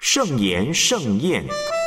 圣言盛宴，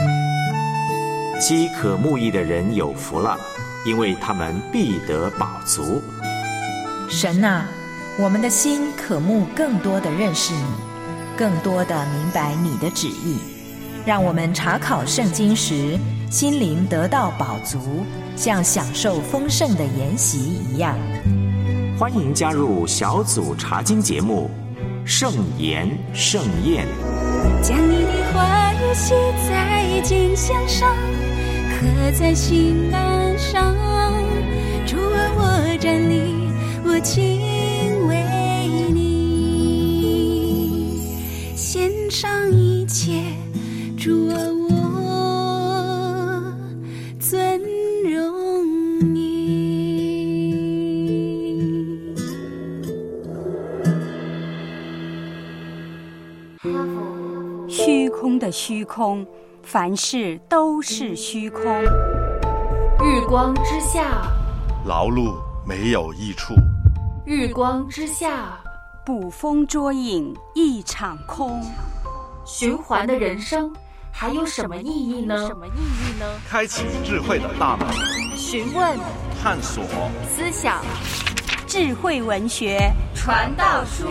饥渴慕义的人有福了，因为他们必得饱足。 神啊，我们的心渴慕更多的认识你，更多的明白你的旨意，让我们查考圣经时心灵得到饱足，像享受丰盛的筵席一样。 欢迎加入小组查经节目圣言盛宴， 将你的话语写在肩项上，刻在心栏上。主啊，我站立，我敬畏你，献上一切。主啊，我尊荣你。 虚空的虚空，凡事都是虚空。 日光之下， 劳碌没有益处； 日光之下， 捕风捉影一场空。 循环的人生还有什么意义呢？ 开启智慧的大门， 询问、 探索、 思想， 智慧文学传道书。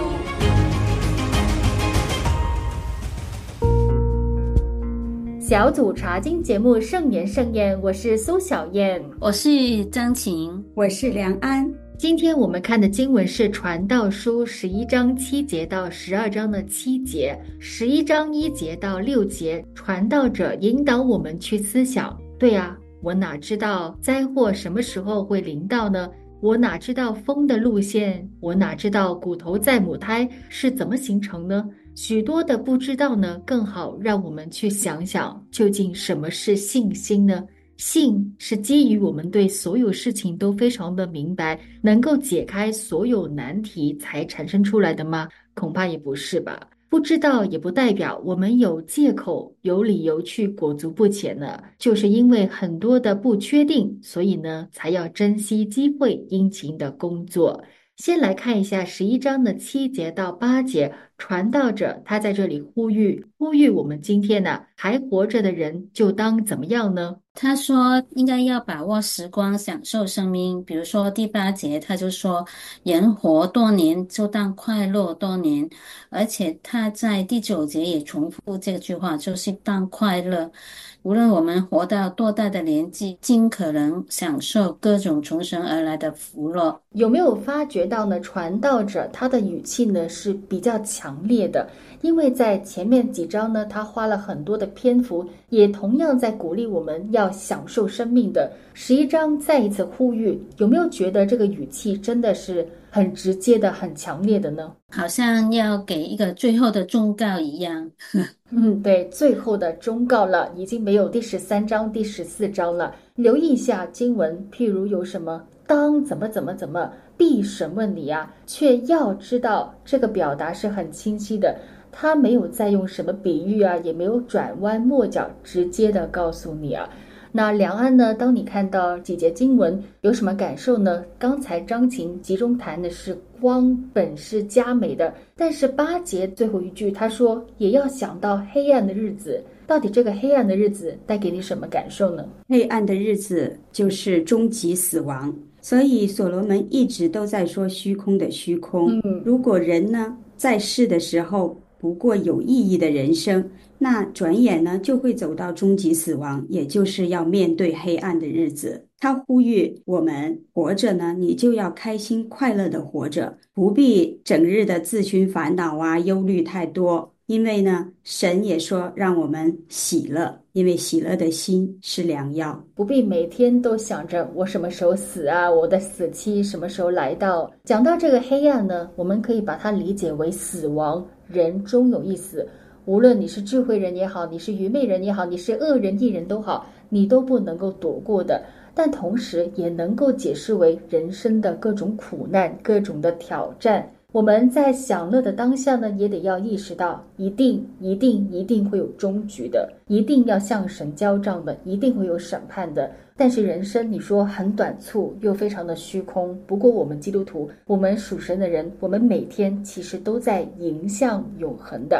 小组查经节目圣言盛宴，我是苏小燕， 我是张晴， 我是梁安。 今天我们看的经文是传道书11章7节到12章的7节，11章1节到6节。传道者引导我们去思想，对啊，我哪知道灾祸什么时候会临到呢？我哪知道风的路线？我哪知道骨头在母胎是怎么形成呢？许多的不知道呢，更好让我们去想想，究竟什么是信心呢？信是基于我们对所有事情都非常的明白，能够解开所有难题才产生出来的吗？恐怕也不是吧。不知道也不代表我们有借口、有理由去裹足不前呢，就是因为很多的不确定，所以呢，才要珍惜机会，殷勤的工作。先来看一下11章的7节到8节，传道者他在这里呼吁我们今天呢，还活着的人就当怎么样呢？ 他说应该要把握时光，享受生命。比如说第8节他就说人活多年就当快乐多年，而且他在第9节也重复这句话，就是当快乐。无论我们活到多大的年纪，尽可能享受各种从神而来的福乐。 有没有发觉到呢？传道者他的语气呢是比较强烈的，因为在前面几章呢，他花了很多的篇幅，也同样在鼓励我们要享受生命的。11章再一次呼吁，有没有觉得这个语气真的是很直接的、很强烈的呢？ 好像要给一个最后的忠告一样。 对，最后的忠告了，已经没有第13章、第14章了。留意一下经文，譬如有什么当怎么必审问你啊，却要知道这个表达是很清晰的，他没有再用什么比喻啊，也没有转弯抹角，直接的告诉你啊。那梁安呢，当你看到几节经文有什么感受呢？刚才张琴集中谈的是光本是佳美的，但是8节最后一句他说也要想到黑暗的日子。到底这个黑暗的日子带给你什么感受呢？ 黑暗的日子就是终极死亡，所以所罗门一直都在说虚空的虚空。如果人呢在世的时候不过有意义的人生，那转眼呢就会走到终极死亡，也就是要面对黑暗的日子。他呼吁我们活着呢，你就要开心快乐的活着，不必整日的自寻烦恼啊，忧虑太多。因为呢，神也说让我们喜乐，因为喜乐的心是良药。 不必每天都想着我什么时候死啊，我的死期什么时候来到。讲到这个黑暗呢，我们可以把它理解为死亡，人终有一死。无论你是智慧人也好，你是愚昧人也好，你是恶人异人都好，你都不能够躲过的。但同时也能够解释为人生的各种苦难，各种的挑战。我们在享乐的当下呢，也得要意识到一定会有终局的，一定要向神交账的，一定会有审判的。但是人生你说很短促又非常的虚空，不过我们基督徒，我们属神的人，我们每天其实都在迎向永恒的。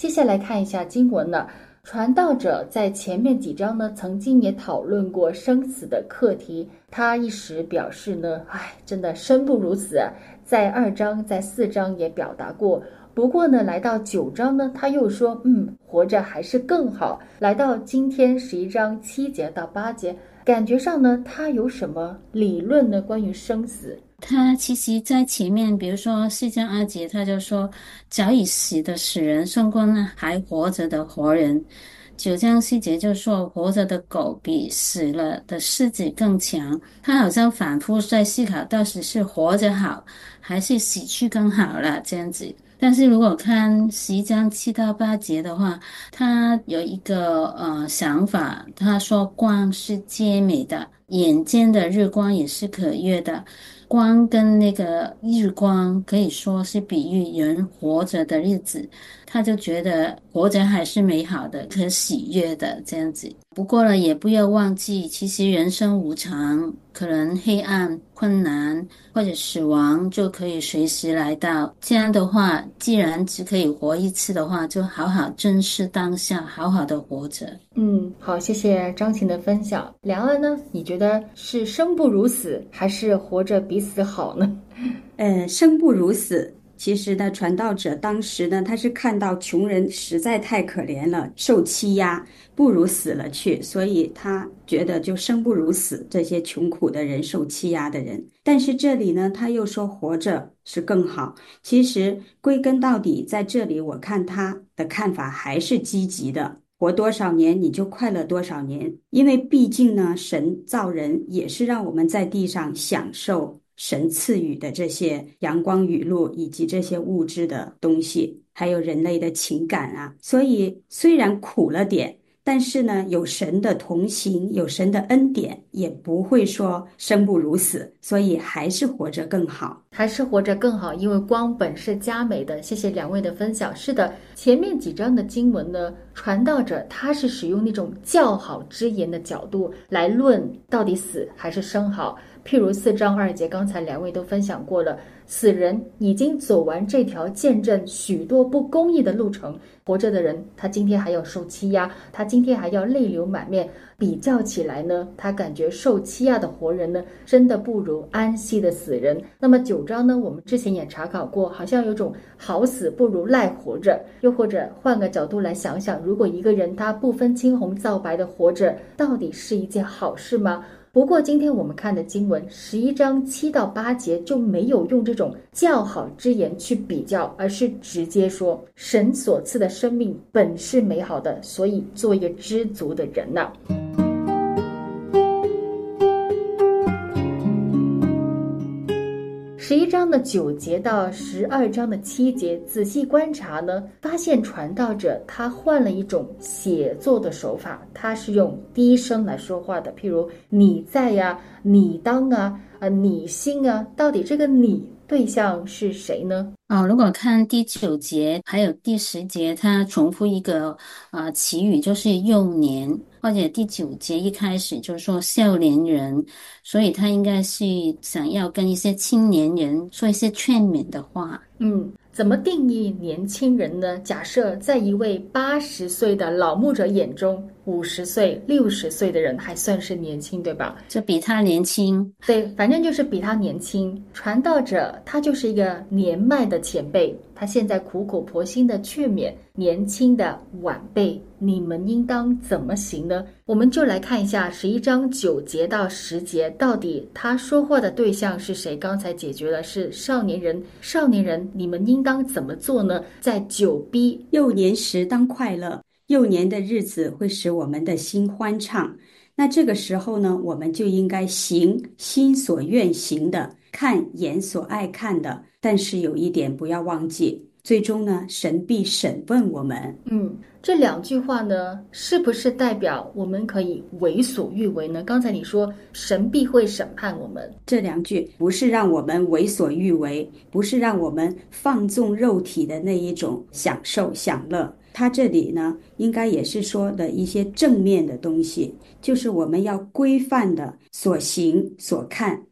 接下来看一下经文了。传道者在前面几章呢，曾经也讨论过生死的课题。他一时表示呢，真的生不如死啊，在2章、在4章也表达过。不过呢，来到9章呢，他又说，活着还是更好。来到今天11章7节到8节，感觉上呢，他有什么理论呢？关于生死？ 他其实在前面，比如说4章2节，他就说早已死的死人胜过那还活着的活人。9章4节就说活着的狗比死了的狮子更强。他好像反复在思考，到底是活着好还是死去更好了这样子。但是如果看11章7到8节的话，他有一个想法，他说光是佳美的，眼见的日光也是可悦的。光跟那个日光可以说是比喻人活着的日子，他就觉得活着还是美好的，可喜悦的这样子。不过呢，也不要忘记，其实人生无常，可能黑暗、困难或者死亡就可以随时来到。这样的话，既然只可以活一次的话，就好好珍视当下，好好的活着。 好，谢谢张琴的分享。梁安呢，你觉得是生不如死，还是活着比死好呢？ 生不如死。其实呢，传道者当时呢，他是看到穷人实在太可怜了，受欺压，不如死了去，所以他觉得就生不如死，这些穷苦的人，受欺压的人。但是这里呢，他又说活着是更好。其实归根到底，在这里我看他的看法还是积极的。活多少年你就快乐多少年，因为毕竟呢，神造人也是让我们在地上享受神赐予的这些阳光雨露以及这些物质的东西，还有人类的情感啊。所以虽然苦了点，但是呢，有神的同行，有神的恩典，也不会说生不如死，所以还是活着更好， 还是活着更好，因为光本是佳美的。谢谢两位的分享。是的，前面几章的经文呢，传道者他是使用那种较好之言的角度来论到底死还是生好。譬如4章2节，刚才两位都分享过了，死人已经走完这条见证许多不公义的路程，活着的人他今天还要受欺压，他今天还要泪流满面。比较起来呢，他感觉受欺压的活人呢，真的不如安息的死人。那么9章呢，我们之前也查考过，好像有种好死不如赖活着。又或者换个角度来想想，如果一个人他不分青红皂白的活着，到底是一件好事吗？不过今天我们看的经文11章7到8节就没有用这种较好之言去比较，而是直接说神所赐的生命本是美好的，所以做一个知足的人啊。11章的9节到12章的7节，仔细观察呢，发现传道者他换了一种写作的手法，他是用第一声来说话的，譬如你在呀、你当啊、你心啊，到底这个你对象是谁呢？ 如果看第9节还有第10节，它重复一个词语，就是幼年，或者第9节一开始就说少年人，所以他应该是想要跟一些青年人说一些劝勉的话。 怎么定义年轻人呢？假设在一位80岁的老牧者眼中，50岁、60岁的人还算是年轻，对吧？ 就比他年轻。 对，反正就是比他年轻。传道者他就是一个年迈的前辈，他现在苦口婆心的劝勉年轻的晚辈，你们应当怎么行呢？我们就来看一下11章9节到10节，到底他说话的对象是谁？刚才解决了是少年人，少年人你们应当怎么做呢？在9b， 幼年时当快乐，幼年的日子会使我们的心欢畅。那这个时候呢，我们就应该行心所愿行的，看眼所爱看的。但是有一点不要忘记，最终呢，神必审问我们。 这2句话呢，是不是代表我们可以为所欲为呢？刚才你说神必会审判我们， 这2句不是让我们为所欲为，不是让我们放纵肉体的那一种享受享乐。他这里呢，应该也是说的一些正面的东西，就是我们要规范的所行所看，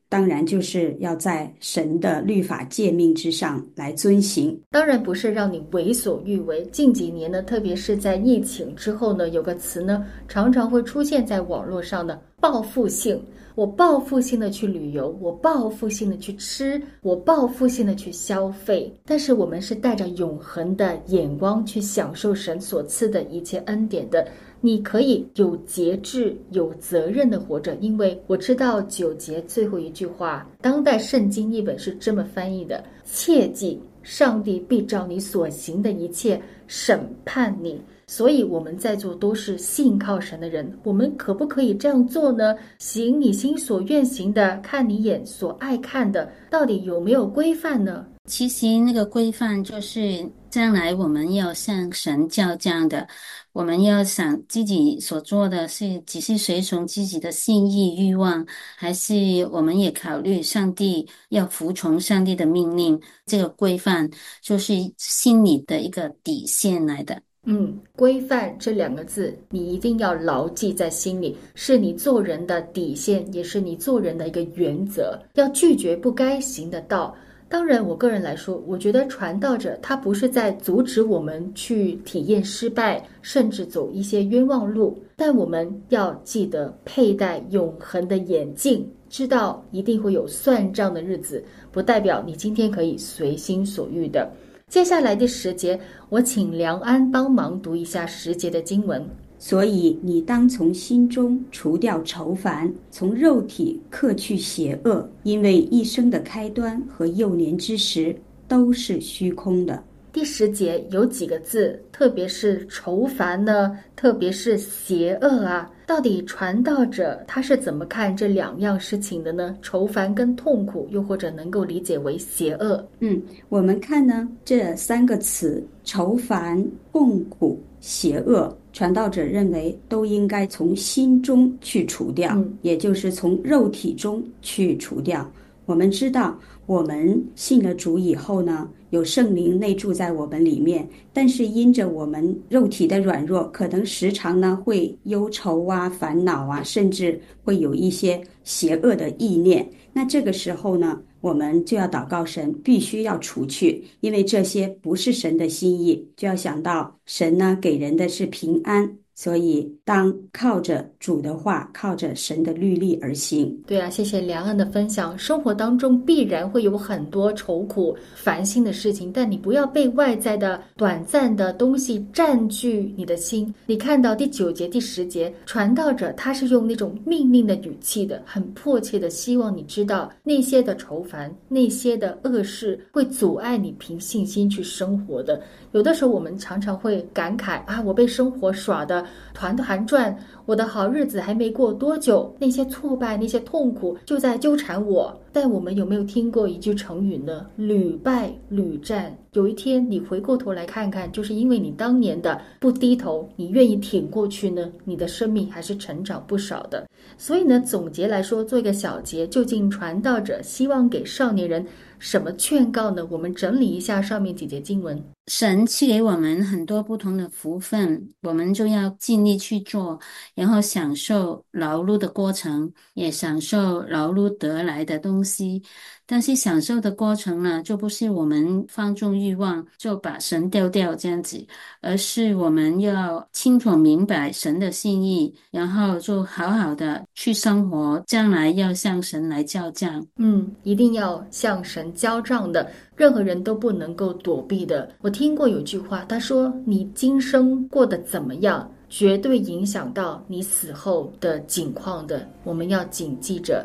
当然就是要在神的律法诫命之上来遵行。 当然不是让你为所欲为。近几年呢，特别是在疫情之后呢，有个词呢常常会出现在网络上的报复性。我报复性的去旅游，我报复性的去吃，我报复性的去消费。但是我们是带着永恒的眼光去享受神所赐的一切恩典的。你可以有节制、有责任的活着，因为我知道9节最后一句话，当代圣经译本是这么翻译的：切记，上帝必照你所行的一切审判你。所以我们在座都是信靠神的人，我们可不可以这样做呢？行你心所愿行的，看你眼所爱看的，到底有没有规范呢？ 其实那个规范就是将来我们要向神交账的，我们要想自己所做的是只是随从自己的心意欲望，还是我们也考虑上帝，要服从上帝的命令。这个规范就是心里的一个底线来的。 规范这2个字你一定要牢记在心里，是你做人的底线，也是你做人的一个原则，要拒绝不该行的道。当然我个人来说，我觉得传道者他不是在阻止我们去体验失败，甚至走一些冤枉路，但我们要记得佩戴永恒的眼镜，知道一定会有算账的日子，不代表你今天可以随心所欲的。接下来第10节，我请梁安帮忙读一下10节的经文。 所以你当从心中除掉愁烦，从肉体克去邪恶，因为一生的开端和幼年之时都是虚空的。 第10节有几个字，特别是愁烦呢，特别是邪恶啊，到底传道者他是怎么看这2样事情的呢？愁烦跟痛苦，又或者能够理解为邪恶。 我们看呢，这3个词，愁烦、痛苦、邪恶，传道者认为都应该从心中去除掉，也就是从肉体中去除掉。我们知道我们信了主以后呢，有圣灵内住在我们里面，但是因着我们肉体的软弱，可能时常呢会忧愁啊、烦恼啊，甚至会有一些邪恶的意念。那这个时候呢，我们就要祷告神必须要除去，因为这些不是神的心意，就要想到神呢给人的是平安，所以当靠着主的话，靠着神的律例而行。 对啊，谢谢梁安的分享。生活当中必然会有很多愁苦烦心的事情，但你不要被外在的短暂的东西占据你的心。你看到第9节第10节，传道者他是用那种命令的语气的，很迫切的希望你知道那些的愁烦，那些的恶事会阻碍你凭信心去生活的。有的时候我们常常会感慨啊，我被生活耍得团团转，我的好日子还没过多久，那些挫败，那些痛苦就在纠缠我。但我们有没有听过一句成语呢？屡败屡战。有一天你回过头来看看，就是因为你当年的不低头，你愿意挺过去呢，你的生命还是成长不少的。所以呢，总结来说，做一个小结，究竟传道者希望给少年人什么劝告呢？我们整理一下上面几节经文。 神赐给我们很多不同的福分，我们就要尽力去做，然后享受劳碌的过程，也享受劳碌得来的东西。但是享受的过程呢，就不是我们放纵欲望就把神丢掉这样子，而是我们要清楚明白神的心意，然后就好好的去生活，将来要向神来交账。 一定要向神交账的，任何人都不能够躲避的。我听过有句话，他说你今生过得怎么样，绝对影响到你死后的境况的，我们要谨记着。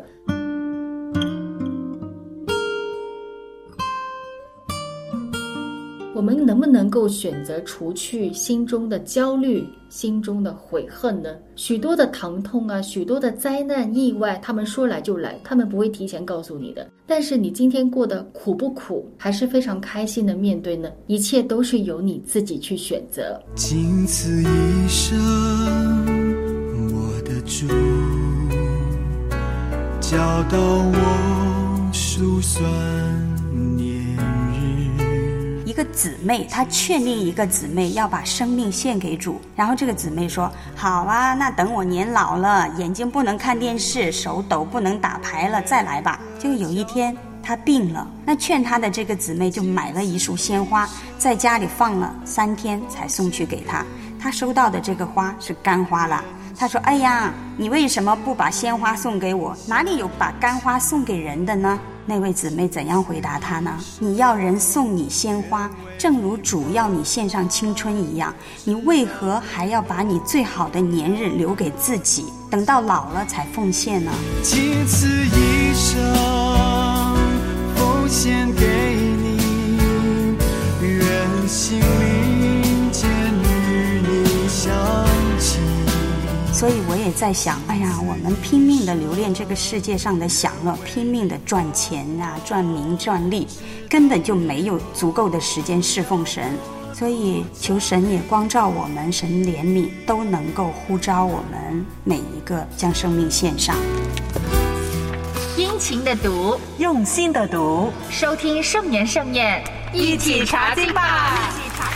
我们能不能够选择除去心中的焦虑，心中的悔恨呢？许多的疼痛啊，许多的灾难意外，他们说来就来，他们不会提前告诉你的。但是你今天过得苦不苦，还是非常开心的面对呢？一切都是由你自己去选择。 仅此一生，我的主教导我数算一个姊妹，她劝另一个姊妹要把生命献给主，然后这个姊妹说好啊，那等我年老了，眼睛不能看电视，手抖不能打牌了再来吧。 就有一天他病了，那劝他的这个姊妹就买了一束鲜花，在家里放了3天才送去给他。他收到的这个花是干花了，他说：哎呀，你为什么不把鲜花送给我？哪里有把干花送给人的呢？那位姊妹怎样回答他呢？你要人送你鲜花，正如主要你献上青春一样，你为何还要把你最好的年日留给自己，等到老了才奉献呢？ 仅此一生奉献给你，愿心灵间与你相契。 所以我也在想，哎呀，我们拼命的留恋这个世界上的享乐，拼命的赚钱啊，赚名赚利，根本就没有足够的时间侍奉神。所以求神也光照我们，神怜悯，都能够呼召我们每一个将生命献上。 殷勤的读， 用心的读， 收听圣言盛宴， 一起查经吧。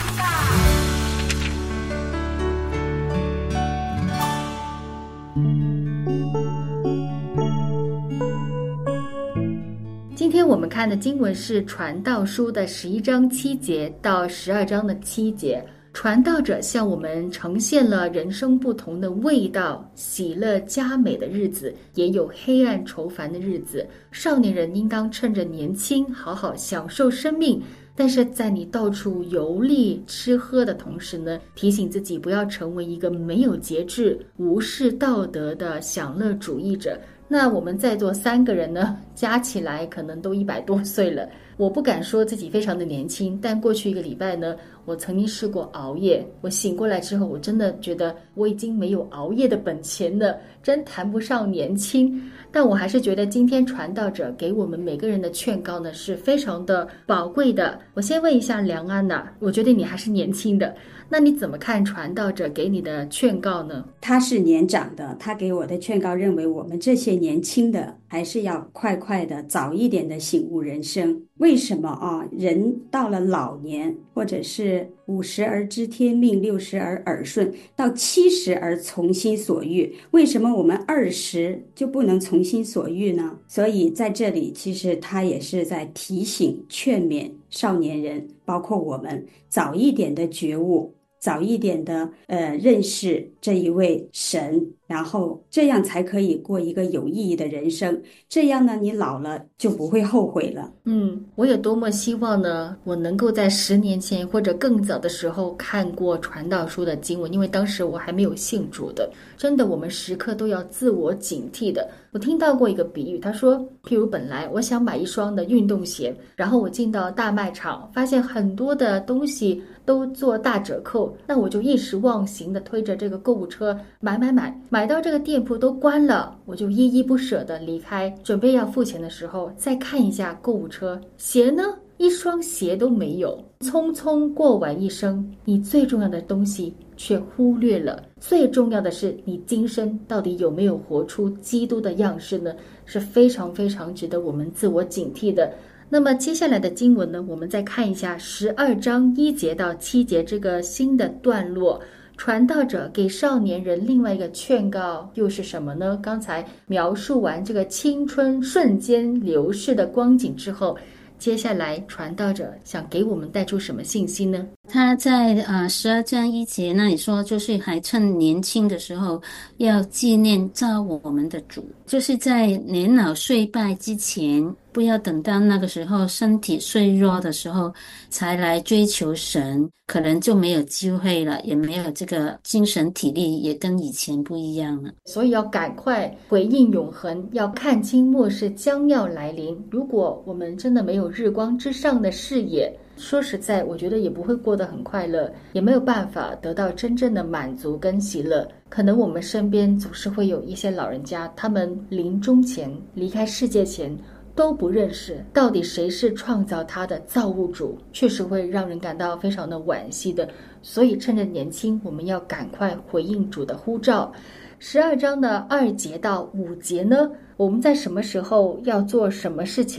今天我们看的经文是传道书的11章7节到12章的7节。传道者向我们呈现了人生不同的味道，喜乐佳美的日子，也有黑暗愁烦的日子。少年人应当趁着年轻好好享受生命，但是在你到处游历吃喝的同时呢，提醒自己不要成为一个没有节制、无视道德的享乐主义者。那我们在座3个人呢，加起来可能都100多岁了。我不敢说自己非常的年轻，但过去1个礼拜呢，我曾经试过熬夜。我醒过来之后，我真的觉得我已经没有熬夜的本钱了，真谈不上年轻。但我还是觉得今天传道者给我们每个人的劝告呢，是非常的宝贵的。我先问一下梁安呐，我觉得你还是年轻的，那你怎么看传道者给你的劝告呢？ 他是年长的，他给我的劝告认为我们这些年轻的还是要快快的早一点的醒悟人生。为什么啊？人到了老年，或者是50而知天命，60而耳顺，到70而从心所欲，为什么我们20就不能从心所欲呢？所以在这里其实他也是在提醒劝勉少年人，包括我们早一点的觉悟，早一点的认识这一位神，然后这样才可以过一个有意义的人生。这样呢，你老了就不会后悔了。 我也多么希望呢，我能够在10年前或者更早的时候看过传道书的经文，因为当时我还没有信主的。真的，我们时刻都要自我警惕的。我听到过一个比喻，他说，譬如本来我想买一双的运动鞋，然后我进到大卖场，发现很多的东西都做大折扣，那我就一时忘形的推着这个购物车买到这个店铺都关了，我就依依不舍的离开，准备要付钱的时候，再看一下购物车，鞋呢？一双鞋都没有。匆匆过完一生，你最重要的东西却忽略了。最重要的是，你今生到底有没有活出基督的样式呢？是非常非常值得我们自我警惕的。那么接下来的经文呢，我们再看一下12章1节到7节这个新的段落。传道者给少年人另外一个劝告又是什么呢？刚才描述完这个青春瞬间流逝的光景之后，接下来传道者想给我们带出什么信息呢？ 他在12章1节那里说，就是还趁年轻的时候要纪念造我们的主，就是在年老衰败之前，不要等到那个时候身体衰弱的时候才来追求神，可能就没有机会了，也没有这个精神体力，也跟以前不一样了。 所以要赶快回应永恒，要看清末世将要来临。如果我们真的没有日光之上的视野，说实在，我觉得也不会过得很快乐，也没有办法得到真正的满足跟喜乐。可能我们身边总是会有一些老人家，他们临终前离开世界前都不认识到底谁是创造他的造物主，确实会让人感到非常的惋惜的。所以趁着年轻，我们要赶快回应主的呼召。12章的2节到5节呢，我们在什么时候要做什么事情呢？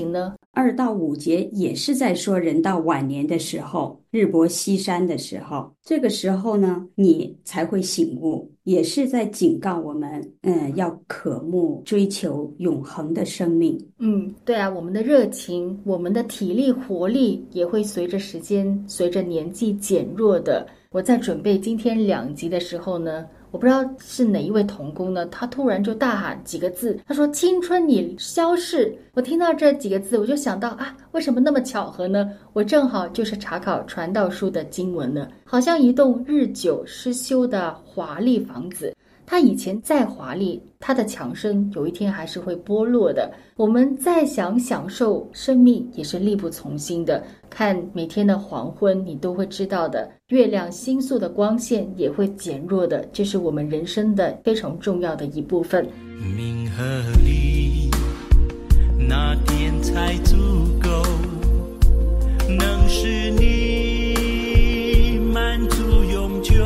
2到5节也是在说人到晚年的时候，日薄西山的时候，这个时候呢，你才会醒悟，也是在警告我们，要渴慕追求永恒的生命。 对啊，我们的热情，我们的体力活力也会随着时间，随着年纪减弱的。我在准备今天2集的时候呢，我不知道是哪一位同工呢，他突然就大喊几个字，他说青春已消逝。我听到这几个字，我就想到啊，为什么那么巧合呢？我正好就是查考传道书的经文呢，好像一栋日久失修的华丽房子，它以前再华丽，它的墙身有一天还是会剥落的。我们再想享受生命也是力不从心的，看每天的黄昏你都会知道的，月亮星宿的光线也会减弱的，这是我们人生的非常重要的一部分。 冥河里那天才足够能使你满足永久，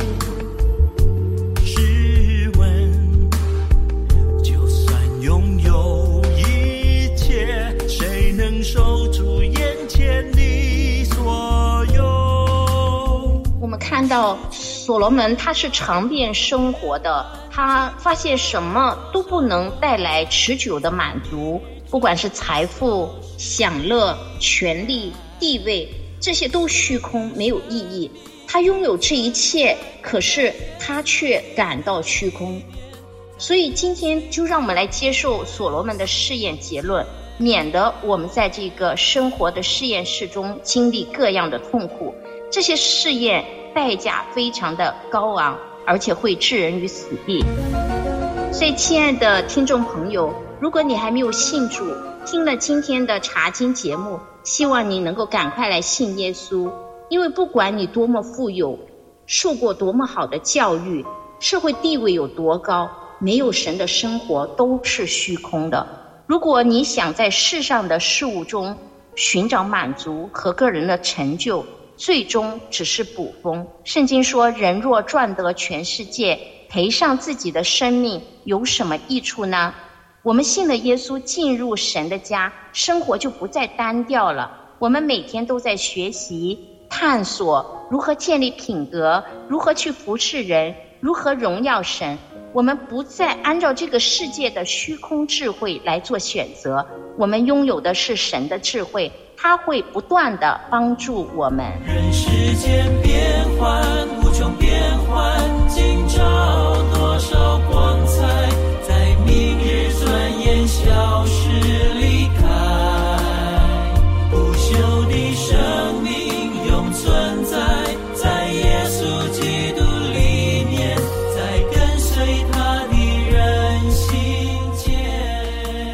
试问就算拥有一切，谁能守住眼前的所有？ 我们看到所罗门他是尝遍生活的，他发现什么都不能带来持久的满足，不管是财富、享乐、权力、地位，这些都虚空，没有意义。他拥有这一切，可是他却感到虚空。所以今天就让我们来接受所罗门的试验结论，免得我们在这个生活的试验室中经历各样的痛苦。这些试验代价非常的高昂，而且会置人于死地。所以亲爱的听众朋友，如果你还没有信主，听了今天的查经节目，希望你能够赶快来信耶稣。因为不管你多么富有，受过多么好的教育，社会地位有多高，没有神的生活都是虚空的。如果你想在世上的事物中寻找满足和个人的成就，最终只是捕风。圣经说，人若赚得全世界，赔上自己的生命，有什么益处呢？我们信了耶稣，进入神的家，生活就不再单调了。我们每天都在学习探索如何建立品格，如何去服侍人，如何荣耀神。我们不再按照这个世界的虚空智慧来做选择，我们拥有的是神的智慧，它会不断地帮助我们。 人世间变幻无穷，变幻今朝多少光彩，在明日转眼消失离开。不朽的生命永存在耶稣基督里面，在跟随他的人心间。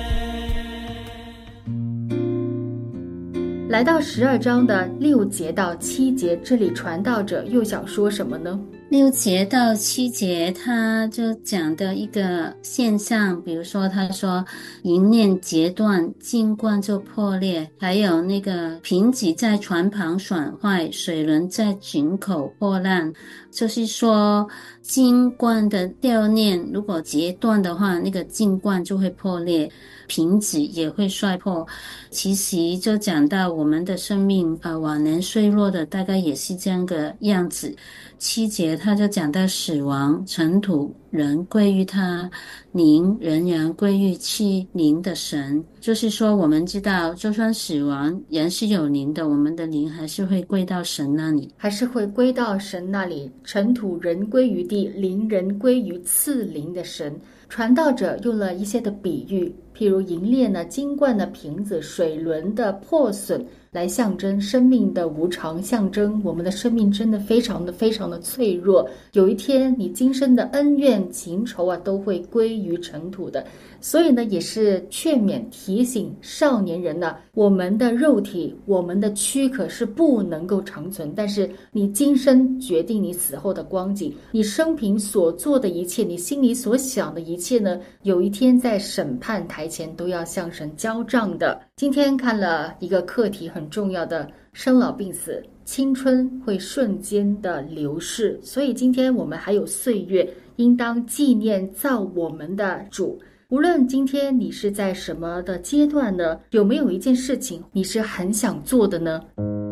来到12章的6节到7节，这里传道者又想说什么呢？6 节到7节他就讲的一个现象，比如说他说银链截断，金冠就破裂，还有那个瓶脊在船旁损坏，水轮在井口破烂。就是说金冠的吊链如果截断的话，那个金冠就会破裂，瓶颈也会摔破。其实就讲到我们的生命晚年衰弱的大概也是这样的样子。7节他就讲到死亡，尘土，人归于他，灵仍然归于其灵的神。就是说我们知道就算死亡，人是有灵的，我们的灵还是会归到神那里， 还是会归到神那里。尘土人归于地，灵人归于赐灵的神。传道者用了一些的比喻，譬如银链呢、金冠的瓶子、水轮的破损，来象征生命的无常，象征我们的生命真的非常的脆弱。有一天你今生的恩怨情仇都会归于尘土的。所以呢，也是劝勉提醒少年人呢，我们的肉体，我们的躯壳是不能够长存，但是你今生决定你死后的光景，你生平所做的一切，你心里所想的一切呢，有一天在审判台前都要向神交账的。今天看了一个课题很重要的生老病死，青春会瞬间的流逝，所以今天我们还有岁月，应当纪念造我们的主。 无论今天你是在什么的阶段呢，有没有一件事情你是很想做的呢？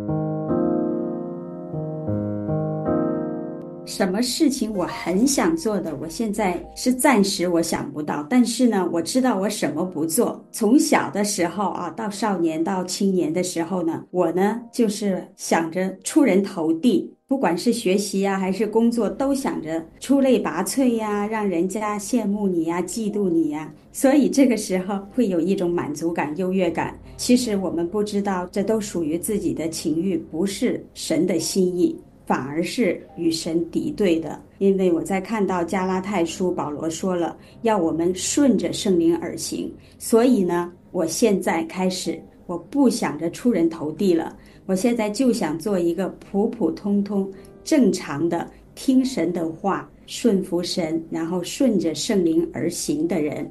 什么事情我很想做的，我现在是暂时我想不到，但是呢，我知道我什么不做。从小的时候啊，到少年到青年的时候呢，我呢就是想着出人头地，不管是学习啊还是工作，都想着出类拔萃呀，让人家羡慕你呀，嫉妒你呀，所以这个时候会有一种满足感、优越感。其实我们不知道，这都属于自己的情欲，不是神的心意，反而是与神敌对的。因为我在看到加拉太书，保罗说了，要我们顺着圣灵而行。所以呢，我现在开始，我不想着出人头地了，我现在就想做一个普普通通、正常的听神的话，顺服神，然后顺着圣灵而行的人。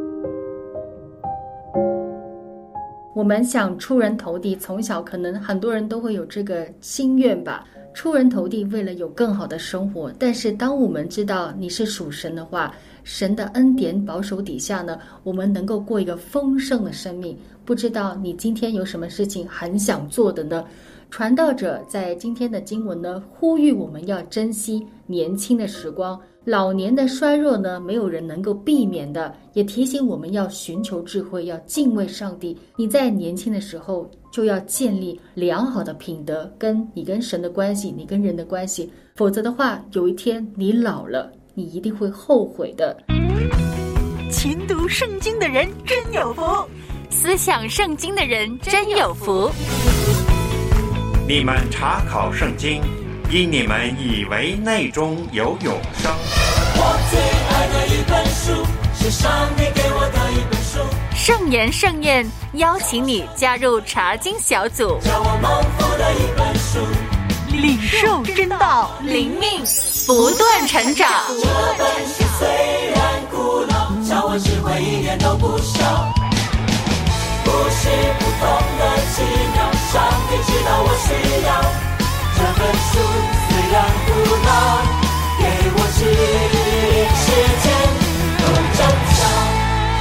我们想出人头地，从小可能很多人都会有这个心愿吧，出人头地，为了有更好的生活。但是当我们知道你是属神的话，神的恩典保守底下呢，我们能够过一个丰盛的生命。不知道你今天有什么事情很想做的呢？传道者在今天的经文呢，呼吁我们要珍惜年轻的时光，老年的衰弱呢，没有人能够避免的，也提醒我们要寻求智慧，要敬畏上帝。你在年轻的时候就要建立良好的品德，你跟神的关系，你跟人的关系，否则的话，有一天你老了，你一定会后悔的。 勤读圣经的人真有福，思想圣经的人真有福。 你们查考圣经，因你们以为内中有永生。 我最爱的一本书，是上帝给我的一本书。 圣言盛宴邀请你加入查经小组， 叫我蒙福的一本书， 领受真道，灵命不断成长。 这本书虽然古老，叫我智慧一点都不少。不是普通的奇妙，上帝知道我需要。这本书虽然古老，给我指引时间都真相。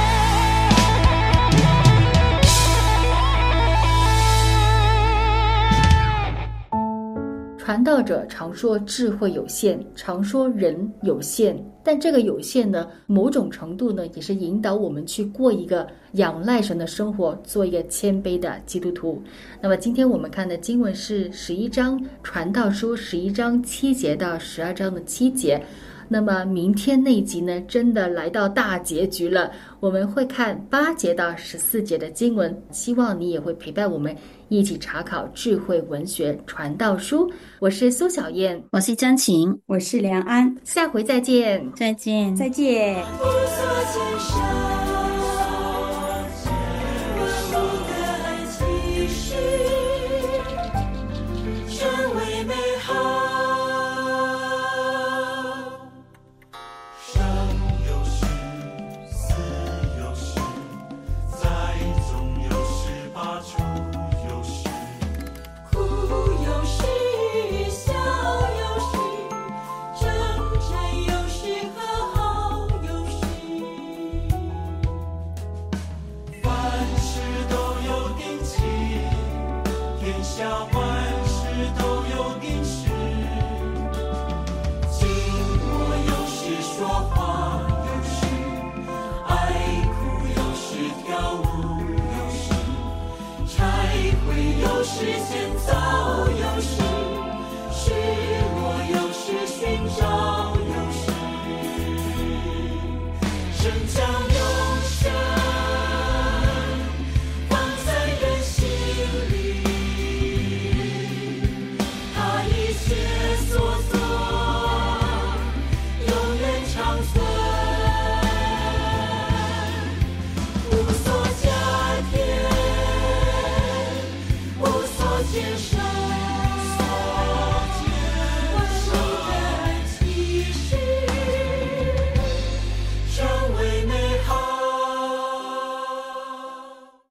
传道者常说智慧有限，常说人有限，但这个有限呢，某种程度呢，也是引导我们去过一个仰赖神的生活，做一个谦卑的基督徒。那么今天我们看的经文是11章，传道书11章7节到12章的7节。那么明天那一集呢，真的来到大结局了，我们会看8节到14节的经文，希望你也会陪伴我们一起查考智慧文学传道书。我是苏小燕， 我是张晴， 我是梁安， 下回再见， 再见， 再见。 不说今生